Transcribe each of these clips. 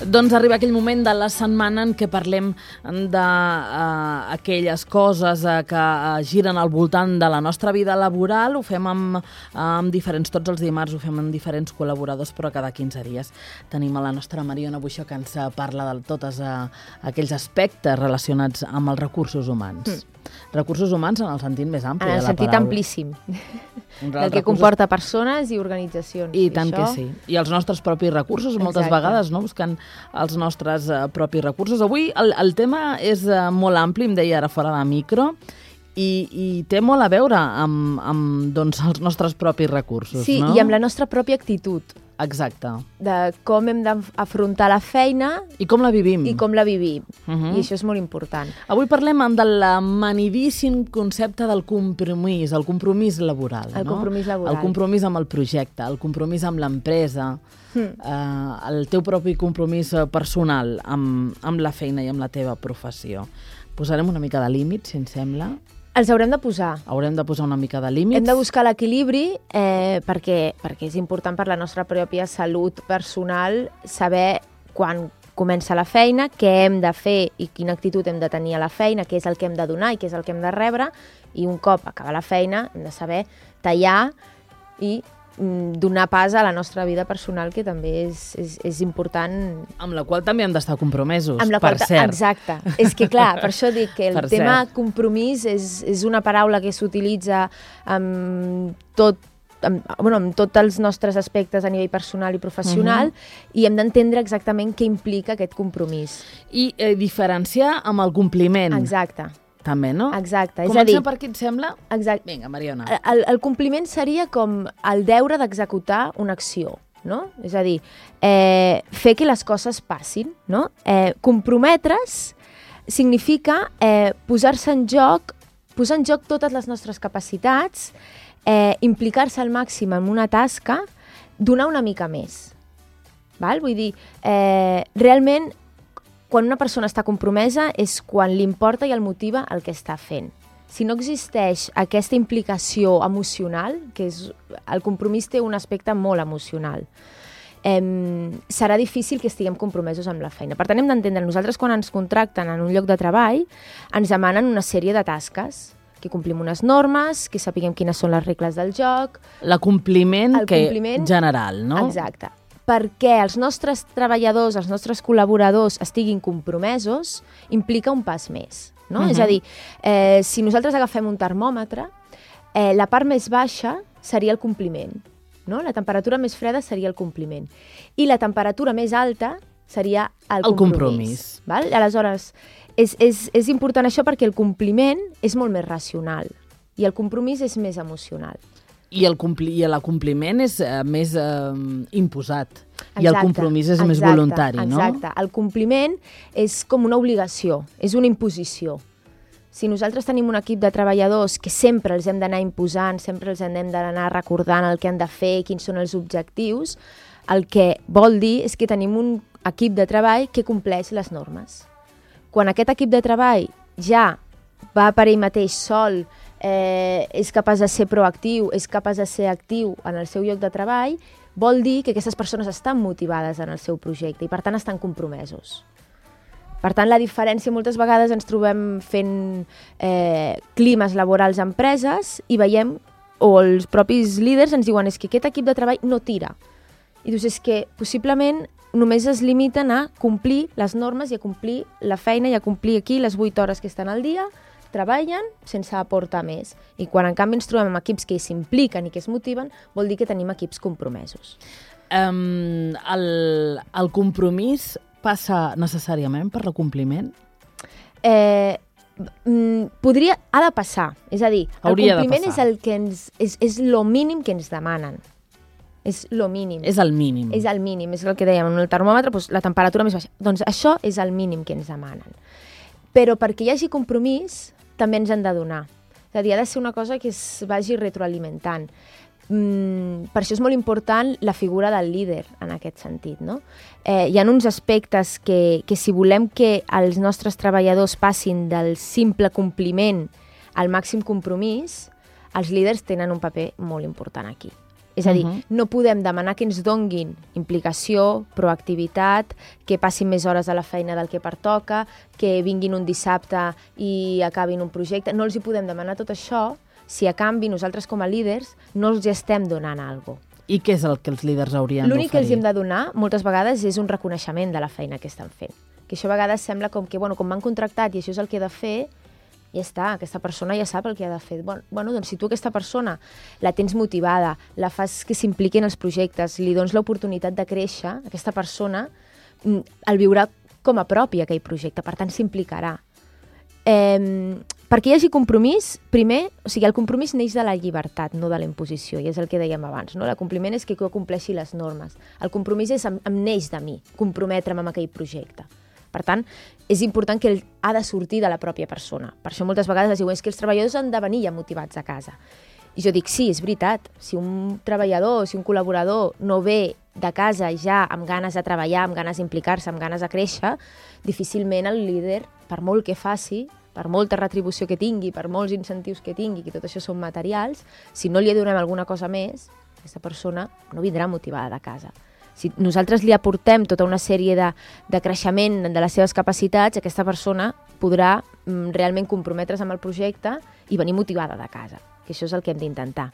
Doncs arriba aquell moment de la setmana en què parlem d'aquelles coses que giren al voltant de la nostra vida laboral. Ho fem amb diferents, tots els dimarts ho fem amb diferents col·laboradors, però cada 15 dies tenim a la nostra Mariona Buixó, que ens parla de tots aquells aspectes relacionats amb els recursos humans. Recursos humans en el sentit més ampli de la paraula. En el sentit amplíssim. Del que comporta persones i organitzacions. I tant que sí. I els nostres propis recursos, moltes vegades, no? Buscant els nostres propis recursos. Avui el tema és molt ampli, em deia ara fora de micro, i té molt a veure amb doncs, els nostres propis recursos. Sí, no? I amb la nostra pròpia actitud. Exacte. De com hem d'afrontar la feina... I com la vivim. I com la vivim. I això és molt important. Avui parlem del manidíssim concepte del compromís, el compromís laboral. El compromís laboral. El compromís amb el projecte, el compromís amb l'empresa, el teu propi compromís personal amb la feina i amb la teva professió. Posarem una mica de límit, si ens sembla. Els haurem de posar. Haurem de posar una mica de límits. Hem de buscar l'equilibri perquè és important per la nostra pròpia salut personal saber quan comença la feina, què hem de fer i quina actitud hem de tenir a la feina, què és el que hem de donar i què és el que hem de rebre, i un cop acabar la feina hem de saber tallar i donar pas a la nostra vida personal, que també és important. Amb la qual també hem d'estar compromesos, per cert. Exacte. És que, clar, per això dic que el tema compromís és una paraula que s'utilitza amb tots els nostres aspectes a nivell personal i professional, i hem d'entendre exactament què implica aquest compromís. I diferenciar amb el compliment. Exacte. També, no? Exacte. Comencem per aquí, et sembla? Exacte. Vinga, Mariona. El compliment seria com el deure d'executar una acció, no? És a dir, fer que les coses passin, no? Comprometre's significa posar-se en joc, posar en joc totes les nostres capacitats, implicar-se al màxim en una tasca, donar una mica més. Val? Vull dir, realment, quan una persona està compromesa és quan li importa i el motiva el que està fent. Si no existeix aquesta implicació emocional, que el compromís té un aspecte molt emocional, serà difícil que estiguem compromesos amb la feina. Per tant, hem d'entendre, nosaltres quan ens contracten en un lloc de treball, ens demanen una sèrie de tasques, que complim unes normes, que sapiguem quines són les regles del joc... L'acompliment general, no? Exacte. Perquè els nostres treballadors, els nostres col·laboradors estiguin compromesos, implica un pas més. No? És a dir, si nosaltres agafem un termòmetre, la part més baixa seria el compliment. No? La temperatura més freda seria el compliment. I la temperatura més alta seria el compromís. Val? Aleshores, és important això perquè el compliment és molt més racional i el compromís és més emocional. I l'acompliment és més imposat. I el compromís és més voluntari, no? Exacte. El compliment és com una obligació, és una imposició. Si nosaltres tenim un equip de treballadors que sempre els hem d'anar imposant, sempre els hem d'anar recordant el que han de fer, quins són els objectius, el que vol dir és que tenim un equip de treball que compleix les normes. Quan aquest equip de treball ja va per ell mateix sol, és capaç de ser proactiu, és capaç de ser actiu en el seu lloc de treball, vol dir que aquestes persones estan motivades en el seu projecte i, per tant, estan compromesos. Per tant, la diferència, moltes vegades ens trobem fent climes laborals a empreses i veiem, o els propis líders ens diuen, és que aquest equip de treball no tira. I dius, és que possiblement només es limiten a complir les normes i a complir la feina i a complir aquí les 8 hores que estan al dia, treballen sense aportar més. I quan, en canvi, ens trobem amb equips que s'impliquen i que es motiven, vol dir que tenim equips compromesos. El compromís passa necessàriament per l'acompliment? Ha de passar. És a dir, el compliment és el que és lo mínim que ens demanen. És lo mínim. És el mínim. És el mínim. És el que dèiem, en el termòmetre, doncs, la temperatura més baixa. Doncs això és el mínim que ens demanen. Però perquè hi hagi compromís, també ens han de donar. És a dir, ha de ser una cosa que es vagi retroalimentant. Per això és molt important la figura del líder, en aquest sentit, no? Hi ha uns aspectes que si volem que els nostres treballadors passin del simple compliment al màxim compromís, els líders tenen un paper molt important aquí. És a dir, no podem demanar que ens donguin implicació, proactivitat, que passin més hores a la feina del que pertoca, que vinguin un dissabte i acabin un projecte. No els hi podem demanar tot això si a canvi nosaltres com a líders no els estem donant alguna cosa. I què és el que els líders haurien d'oferir? L'únic que els hem de donar, moltes vegades, és un reconeixement de la feina que estan fent. Que això a vegades sembla com que, com m'han contractat i això és el que he de fer, ja està, aquesta persona ja sap el que ha de fer. Doncs si tu aquesta persona la tens motivada, la fas que s'impliqui en els projectes, li dones l'oportunitat de créixer, aquesta persona el viurà com a propi aquell projecte, per tant s'implicarà. Perquè hi hagi compromís, primer, o sigui, el compromís neix de la llibertat, no de la imposició, i és el que dèiem abans, no? L'acompliment és que compleixi les normes. El compromís em neix de mi, comprometre'm amb aquell projecte. Per tant, és important que ha de sortir de la pròpia persona. Per això moltes vegades es diu que els treballadors han de venir ja motivats a casa. I jo dic, sí, és veritat, si un treballador, si un col·laborador no ve de casa ja amb ganes de treballar, amb ganes d'implicar-se, amb ganes de créixer, difícilment el líder, per molt que faci, per molta retribució que tingui, per molts incentius que tingui, que tot això són materials, si no li donem alguna cosa més, aquesta persona no vindrà motivada de casa. Si nosaltres li aportem tota una sèrie de creixement de les seves capacitats, aquesta persona podrà realment comprometre's amb el projecte i venir motivada de casa, que això és el que hem d'intentar.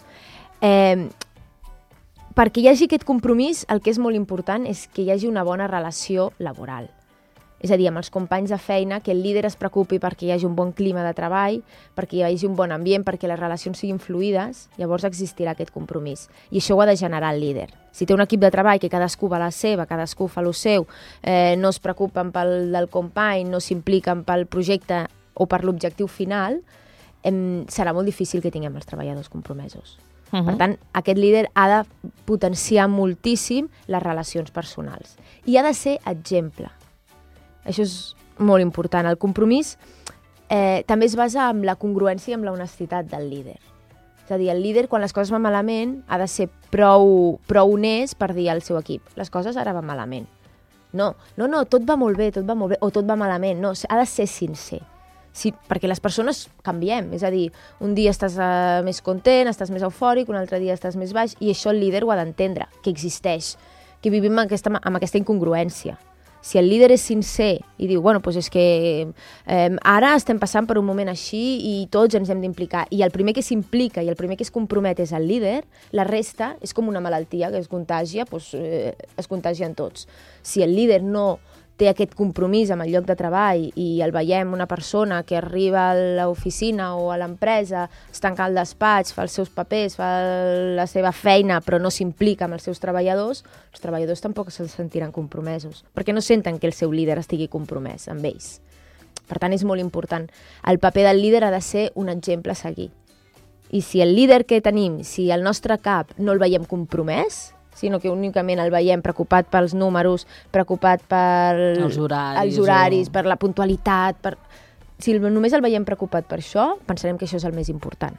Perquè hi hagi aquest compromís, el que és molt important és que hi hagi una bona relació laboral. És a dir, amb els companys de feina, que el líder es preocupi perquè hi hagi un bon clima de treball, perquè hi hagi un bon ambient, perquè les relacions siguin fluides, llavors existirà aquest compromís. I això ho ha de generar el líder. Si té un equip de treball que cadascú va a la seva, cadascú fa el seu, no es preocupen pel del company, no s'impliquen pel projecte o per l'objectiu final, serà molt difícil que tinguem els treballadors compromesos. Per tant, aquest líder ha de potenciar moltíssim les relacions personals. I ha de ser exemple. Això és molt important. El compromís també es basa en la congruència i en la honestitat del líder. És a dir, el líder, quan les coses van malament, ha de ser prou honest per dir al seu equip, les coses ara van malament. No, tot va molt bé, o tot va malament. No, ha de ser sincer. Sí, perquè les persones canviem, és a dir, un dia estàs més content, estàs més eufòric, un altre dia estàs més baix, i això el líder ho ha d'entendre, que existeix, que vivim amb aquesta incongruència. Si el líder és sincer i diu, és que ara estem passant per un moment així i tots ens hem d'implicar, i el primer que s'implica i el primer que es compromet és el líder, la resta és com una malaltia que es contagia, es contagien tots. Si el líder no té aquest compromís amb el lloc de treball i el veiem una persona que arriba a l'oficina o a l'empresa, es tanca al despatx, fa els seus papers, fa la seva feina, però no s'implica amb els treballadors tampoc se'ls sentiran compromesos, perquè no senten que el seu líder estigui compromès amb ells. Per tant, és molt important. El paper del líder ha de ser un exemple a seguir. I si el líder que tenim, si el nostre cap no el veiem compromès, sinó que únicament el veiem preocupat pels números, preocupat per els horaris, per la puntualitat, si només el veiem preocupat per això, pensarem que això és el més important.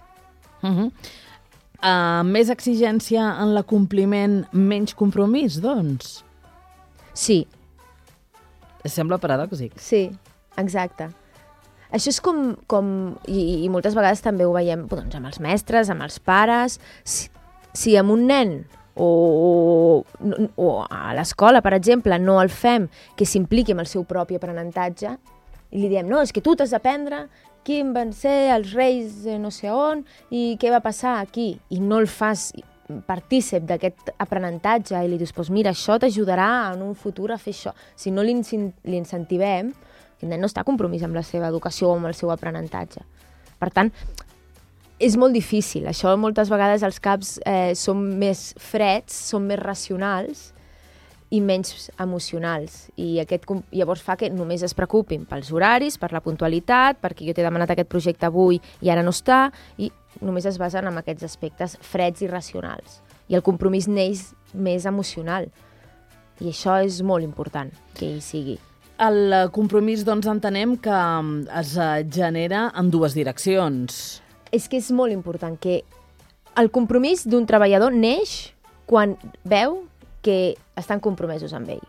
Més exigència en l'acompliment, menys compromís, doncs? Sí. Sembla paradòxic. Sí, exacte. Això és i moltes vegades també ho veiem amb els mestres, amb els pares. Si amb un nen o a l'escola, per exemple, no el fem que s'impliqui amb el seu propi aprenentatge i li diem, no, és que tu t'has d'aprendre qui van ser els reis no sé on i què va passar aquí, i no el fas partícip d'aquest aprenentatge i li dius, mira, això t'ajudarà en un futur a fer això. Si no l'incentivem, el nen no està compromís amb la seva educació o amb el seu aprenentatge. Per tant, és molt difícil. Això moltes vegades els caps són més freds, són més racionals i menys emocionals. I llavors fa que només es preocupin pels horaris, per la puntualitat, perquè jo t'he demanat aquest projecte avui i ara no està, i només es basen en aquests aspectes freds i racionals. I el compromís neix més emocional. I això és molt important que hi sigui. El compromís, doncs, entenem que es genera en dues direccions. És que és molt important que el compromís d'un treballador neix quan veu que estan compromesos amb ell.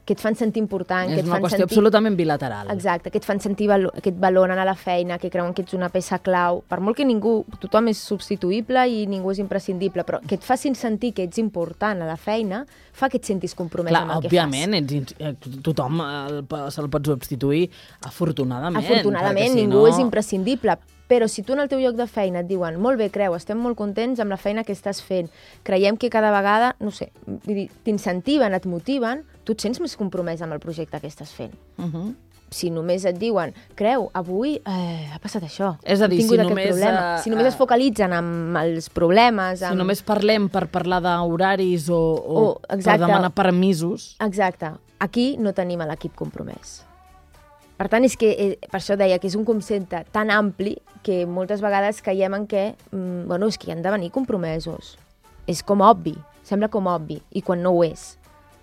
que et fan sentir important, que És et una fan qüestió absolutament bilateral. Exacte, que et fan sentir que et valoren a la feina, que creuen que ets una peça clau. Per molt que tothom és substituïble i ningú és imprescindible, però que et facin sentir que ets important a la feina fa que et sentis compromès amb el que fas. Òbviament, tothom se'l pot substituir, afortunadament. Afortunadament, ningú és imprescindible, però si tu en el teu lloc de feina et diuen molt bé, Creu, estem molt contents amb la feina que estàs fent, creiem que cada vegada, no sé, t'incentiven, et motiven, tu et sents més compromès amb el projecte que estàs fent. Si només et diuen, Creu, avui ha passat això, és a dir, si només es focalitzen en els problemes... Si només parlem per parlar d'horaris o per demanar permisos... Exacte. Aquí no tenim l'equip compromès. Per tant, és que per això deia que és un concepte tan ampli que moltes vegades caiem en que, és que hi han de venir compromesos. És com obvi, sembla com obvi, i quan no ho és.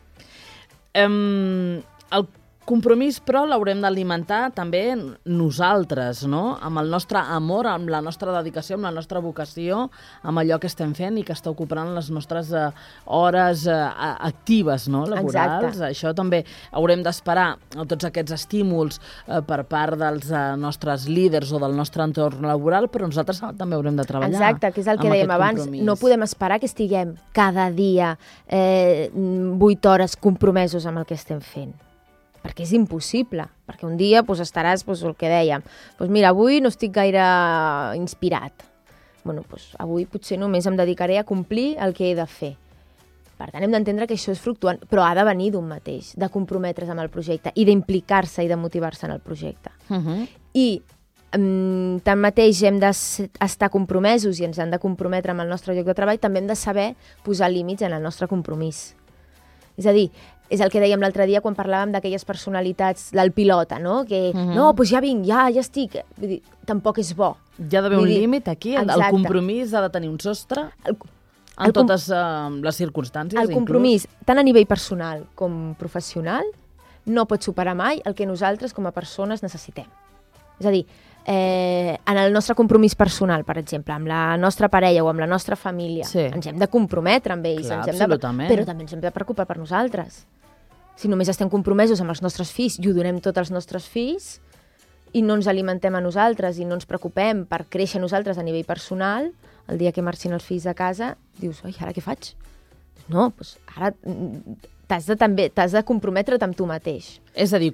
El compromís, però, l'haurem d'alimentar també nosaltres, no? Amb el nostre amor, amb la nostra dedicació, amb la nostra vocació, amb allò que estem fent i que està ocupant les nostres hores actives, no?, laborals. Exacte. Això també haurem d'esperar tots aquests estímuls per part dels nostres líders o del nostre entorn laboral, però nosaltres també haurem de treballar. Exacte, que és el que dèiem abans. No podem esperar que estiguem cada dia 8 hores compromesos amb el que estem fent. Perquè és impossible, perquè un dia estaràs, el que dèiem, mira, avui no estic gaire inspirat. Avui potser només em dedicaré a complir el que he de fer. Per tant, hem d'entendre que això és fluctuant, però ha de venir d'un mateix, de comprometre's amb el projecte i d'implicar-se i de motivar-se en el projecte. I tanmateix hem d'estar compromesos i ens han de comprometre amb el nostre lloc de treball, també hem de saber posar límits en el nostre compromís. És a dir, és el que dèiem l'altre dia quan parlàvem d'aquelles personalitats del pilota, no? Que, ja vinc, ja estic. Vull dir, tampoc és bo. Hi ha d'haver un límit aquí, el compromís ha de tenir un sostre en totes les circumstàncies. El compromís, tant a nivell personal com professional, no pot superar mai el que nosaltres com a persones necessitem. És a dir, en el nostre compromís personal, per exemple, amb la nostra parella o amb la nostra família, ens hem de comprometre amb ells, però també ens hem de preocupar per nosaltres. Si només estem compromesos amb els nostres fills i ho donem tot als nostres fills i no ens alimentem a nosaltres i no ens preocupem per créixer nosaltres a nivell personal, el dia que marxin els fills a casa, dius, ara què faig? No, ara t'has de comprometre't amb tu mateix. És a dir,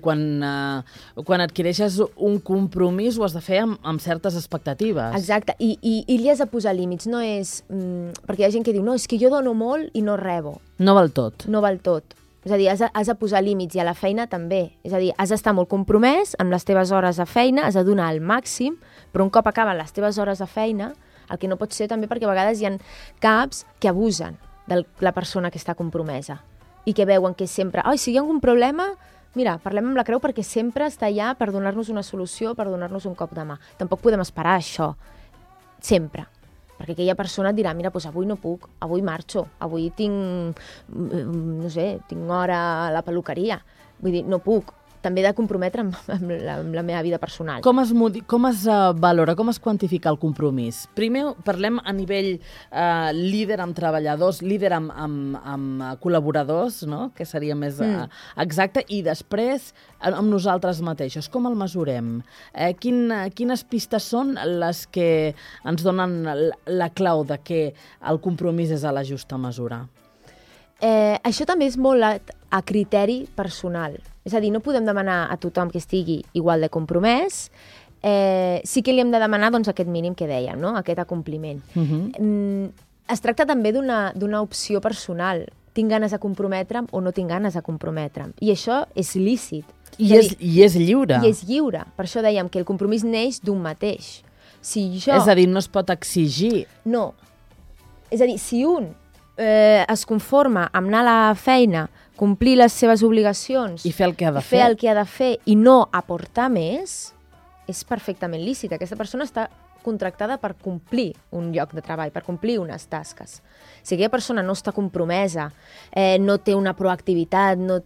quan adquireixes un compromís ho has de fer amb certes expectatives. Exacte, i li has de posar límits, no és... perquè hi ha gent que diu, no, és que jo dono molt i no rebo. No val tot. No val tot. És a dir, has de posar límits i a la feina també. És a dir, has d'estar molt compromès amb les teves hores de feina, has de donar el màxim, però un cop acaben les teves hores de feina, el que no pot ser també perquè a vegades hi ha caps que abusen de la persona que està compromesa i que veuen que sempre, si hi ha algun problema, mira, parlem amb la Creu perquè sempre està allà per donar-nos una solució, per donar-nos un cop de mà. Tampoc podem esperar això, sempre. Perquè aquella persona et dirà, mira, avui no puc, avui marxo, avui tinc hora a la peluqueria. Vull dir, no puc. També he de comprometre amb la meva vida personal. Com es valora, com es quantifica el compromís? Primer parlem a nivell líder amb treballadors, líder amb col·laboradors, no? Que seria més exacte, i després amb nosaltres mateixos. Com el mesurem? Quines pistes són les que ens donen la clau de que el compromís és a la justa mesura? Això també és molt a criteri personal. És a dir, no podem demanar a tothom que estigui igual de compromès. Sí que li hem de demanar aquest mínim que dèiem, no? Aquest acompliment. Es tracta també d'una opció personal. Tinc ganes de comprometre'm o no tinc ganes de comprometre'm. I això és lícit. I és lliure. I és lliure. Per això dèiem que el compromís neix d'un mateix. És a dir, no es pot exigir. No. És a dir, si un es conforma amb anar a la feina, complir les seves obligacions i fer el que ha de fer i no aportar més, és perfectament lícit. Aquesta persona està contractada per complir un lloc de treball, per complir unes tasques. Si aquella persona no està compromesa, no té una proactivitat, no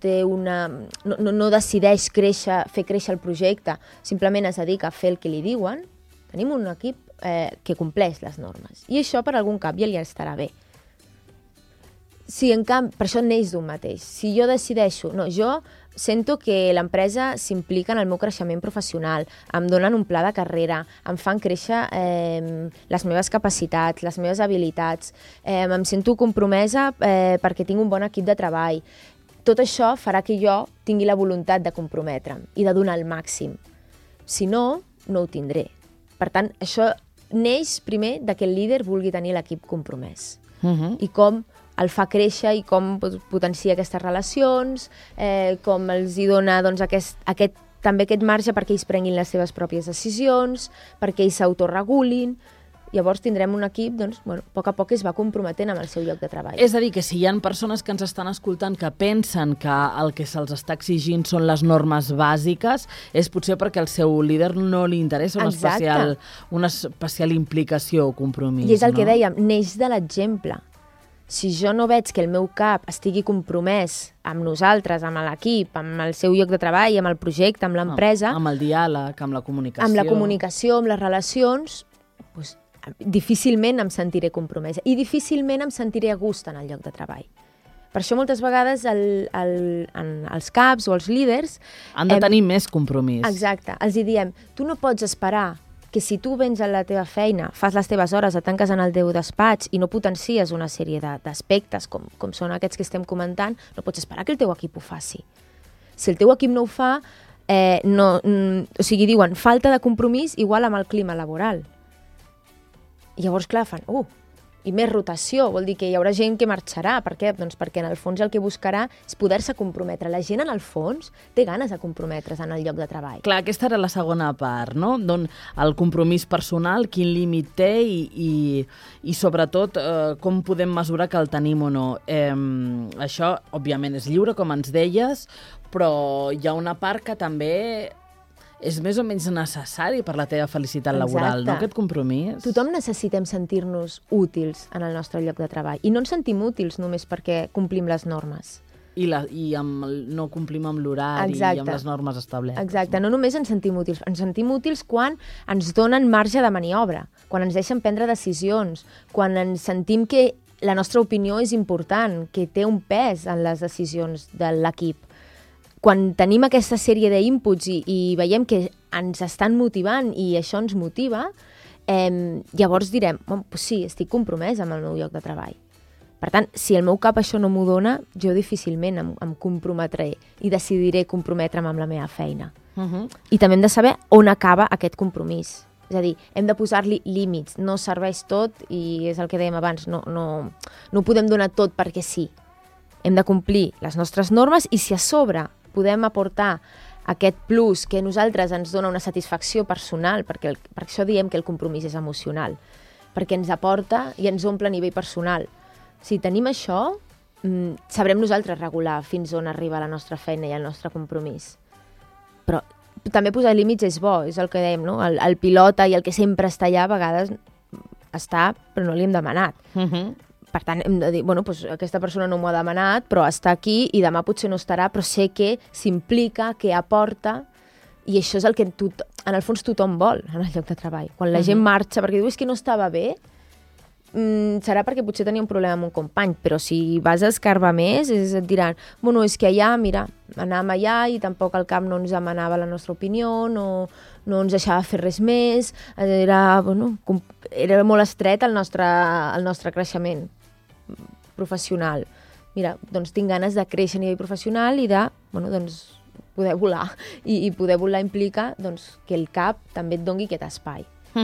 decideix fer créixer el projecte, simplement es dedica a fer el que li diuen, tenim un equip que compleix les normes. I això per algun cap ja li estarà bé. Sí, en canvi, per això neix d'un mateix. Si jo decideixo... No, jo sento que l'empresa s'implica en el meu creixement professional, em donen un pla de carrera, em fan créixer les meves capacitats, les meves habilitats, em sento compromesa perquè tinc un bon equip de treball. Tot això farà que jo tingui la voluntat de comprometre'm i de donar el màxim. Si no, no ho tindré. Per tant, això neix primer de que el líder vulgui tenir l'equip compromès. I com el fa créixer i com potencia aquestes relacions, com els hi dona doncs, també aquest marge perquè ells prenguin les seves pròpies decisions, perquè ells s'autoregulin. Llavors tindrem un equip, doncs, a poc a poc es va comprometent amb el seu lloc de treball. És a dir, que si hi ha persones que ens estan escoltant que pensen que el que se'ls està exigint són les normes bàsiques, és potser perquè al seu líder no li interessa una especial implicació o compromís. I és el que dèiem, neix de l'exemple. Si jo no veig que el meu cap estigui compromès amb nosaltres, amb l'equip, amb el seu lloc de treball, amb el projecte, amb l'empresa... Amb el diàleg, amb la comunicació... Amb la comunicació, amb les relacions, doncs, difícilment em sentiré compromesa i difícilment em sentiré a gust en el lloc de treball. Per això moltes vegades els caps o els líders... Han de tenir més compromís. Exacte. Els hi diem, tu no pots esperar que si tu vens a la teva feina, fas les teves hores, et tanques en el teu despatx i no potencies una sèrie d'aspectes com són aquests que estem comentant, no pots esperar que el teu equip ho faci. Si el teu equip no ho fa, o sigui, diuen, falta de compromís igual amb el clima laboral. I llavors, clar, fan, i més rotació, vol dir que hi haurà gent que marxarà. Per què? Doncs perquè en el fons el que buscarà és poder-se comprometre. La gent en el fons té ganes de comprometre's en el lloc de treball. Clar, aquesta era la segona part, no? El compromís personal, quin límit té i sobretot com podem mesurar que el tenim o no. Això, òbviament, és lliure, com ens deies, però hi ha una part que també és més o menys necessari per la teva felicitat laboral, no? Aquest compromís. Tothom necessitem sentir-nos útils en el nostre lloc de treball. I no ens sentim útils només perquè complim les normes. No complim amb l'horari i amb les normes establertes. Exacte. No només ens sentim útils quan ens donen marge de maniobra, quan ens deixen prendre decisions, quan ens sentim que la nostra opinió és important, que té un pes en les decisions de l'equip. Quan tenim aquesta sèrie d'inputs i veiem que ens estan motivant i això ens motiva, llavors direm, sí, estic compromès amb el meu lloc de treball. Per tant, si el meu cap això no m'ho dona, jo difícilment em comprometré i decidiré comprometre'm amb la meva feina. I també hem de saber on acaba aquest compromís. És a dir, hem de posar-li límits. No serveix tot i és el que dèiem abans, no ho podem donar tot perquè sí. Hem de complir les nostres normes i si a sobre podem aportar aquest plus que a nosaltres ens dona una satisfacció personal, perquè per això diem que el compromís és emocional, perquè ens aporta i ens omple a nivell personal. Si tenim això, sabrem nosaltres regular fins on arriba la nostra feina i el nostre compromís. Però també posar límits és bo, és el que dèiem, no? El pilota i el que sempre està allà a vegades està, però no li hem demanat. Per tant, hem de dir, aquesta persona no m'ho ha demanat, però està aquí i demà potser no estarà, però sé que s'implica, que aporta, i això és el que en el fons tothom vol en el lloc de treball. Quan la gent marxa perquè diu que no estava bé, serà perquè potser tenia un problema amb un company, però si vas a escarbar més, et diran, és que allà, mira, anàvem allà i tampoc el cap no ens demanava la nostra opinió, no ens deixava fer res més, era molt estret el nostre creixement professional. Mira, doncs tinc ganes de créixer a nivell professional i de, poder volar. I poder volar implica que el cap també et doni aquest espai.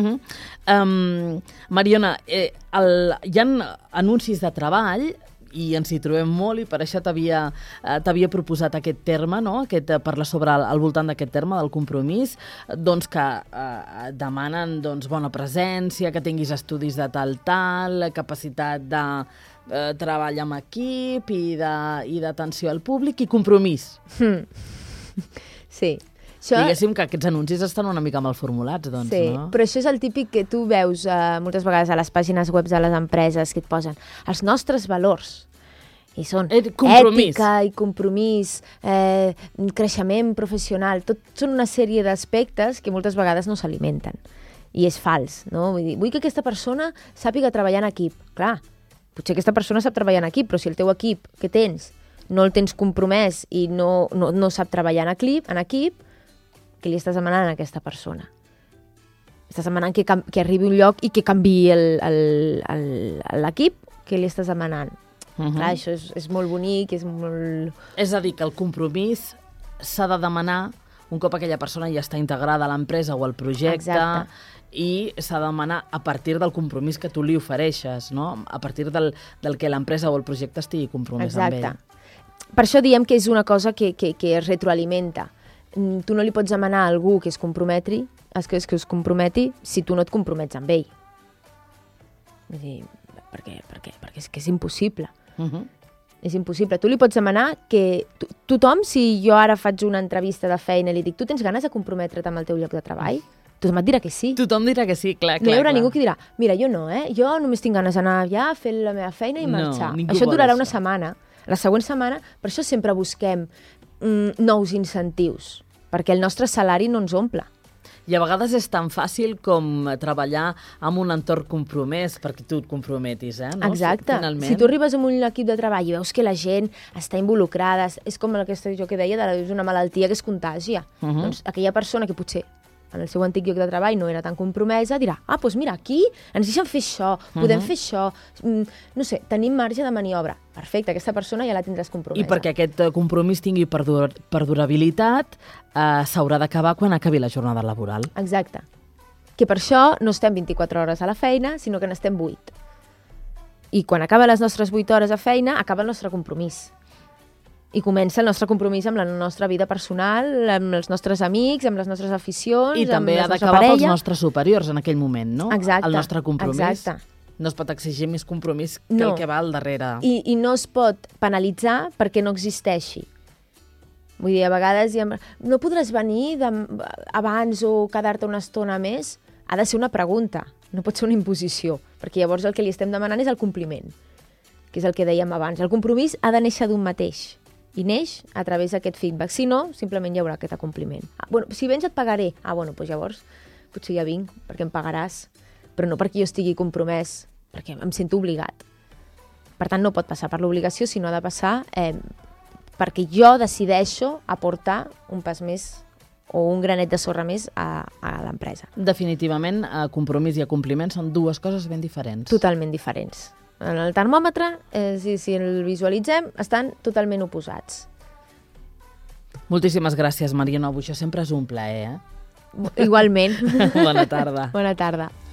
Mariona, hi ha anuncis de treball i ens hi trobem molt i per això t'havia proposat aquest terme, no? Parlar sobre al voltant d'aquest terme, del compromís, que demanen bona presència, que tinguis estudis de tal, capacitat de treball amb equip i d'atenció al públic i compromís. Sí. Diguéssim que aquests anuncis estan una mica mal formulats, doncs, sí, no? Però això és el típic que tu veus moltes vegades a les pàgines web de les empreses que et posen els nostres valors. I són ètica i compromís, creixement professional, tot són una sèrie d'aspectes que moltes vegades no s'alimenten. I és fals, no? Vull dir, vull que aquesta persona sàpiga treballar en equip. Clar, Potser aquesta persona sap treballar en equip, però si el teu equip que tens no el tens compromès i no sap treballar en equip, què li estàs demanant a aquesta persona? Estàs demanant que arribi a un lloc i que canviï l'equip? Què li estàs demanant? Clar, això és molt bonic, és molt... És a dir, que el compromís s'ha de demanar un cop aquella persona ja està integrada a l'empresa o al projecte. Exacte. I s'ha de demanar a partir del compromís que tu li ofereixes, no? A partir del que l'empresa o el projecte estigui compromès amb ell. Per això diem que és una cosa que es retroalimenta. Tu no li pots demanar a algú que es comprometi si tu no et compromets amb ell. Vull dir, perquè és que és impossible. És impossible. Tu li pots demanar que tothom, si jo ara faig una entrevista de feina i li dic tu tens ganes de comprometre't amb el teu lloc de treball? Tothom et dirà que sí. Tothom dirà que sí, clar. No hi haurà ningú que dirà, mira, jo no, jo només tinc ganes d'anar allà, fer la meva feina i marxar. Això durarà una setmana. La següent setmana, per això sempre busquem nous incentius, perquè el nostre salari no ens omple. I a vegades és tan fàcil com treballar amb un entorn compromès perquè tu et comprometis, no? Exacte. Finalment. Si tu arribes amb un equip de treball i veus que la gent està involucrada, és com aquesta jo que deia, és una malaltia que es contagia. Doncs aquella persona que potser en el seu antic lloc de treball no era tan compromesa, dirà, doncs mira, aquí ens deixen fer això, podem fer això, no sé, tenim marge de maniobra. Perfecte, aquesta persona ja la tindràs compromesa. I perquè aquest compromís tingui perdurabilitat, s'haurà d'acabar quan acabi la jornada laboral. Exacte. Que per això no estem 24 hores a la feina, sinó que n'estem 8. I quan acaba les nostres 8 hores a feina, acaba el nostre compromís. I comença el nostre compromís amb la nostra vida personal, amb els nostres amics, amb les nostres aficions, i també ha d'acabar pels nostres superiors en aquell moment, no? Exacte. El nostre compromís. Exacte. No es pot exigir més compromís que el que va al darrere. I no es pot penalitzar perquè no existeixi. Vull dir, a vegades no podràs venir abans o quedar-te una estona més? Ha de ser una pregunta, no pot ser una imposició, perquè llavors el que li estem demanant és el compliment, que és el que dèiem abans. El compromís ha de néixer d'un mateix. I neix a través d'aquest feedback. Si no, simplement hi haurà aquest acompliment. Si vens et pagaré. Doncs llavors potser ja vinc, perquè em pagaràs. Però no perquè jo estigui compromès, perquè em sento obligat. Per tant, no pot passar per l'obligació, sinó ha de passar perquè jo decideixo aportar un pas més o un granet de sorra més a l'empresa. Definitivament, compromís i acompliment són dues coses ben diferents. Totalment diferents. En el termòmetre, si el visualitzem, estan totalment oposats. Moltíssimes gràcies, Maria Novo. Això sempre és un plaer, Igualment. Bona tarda. Bona tarda.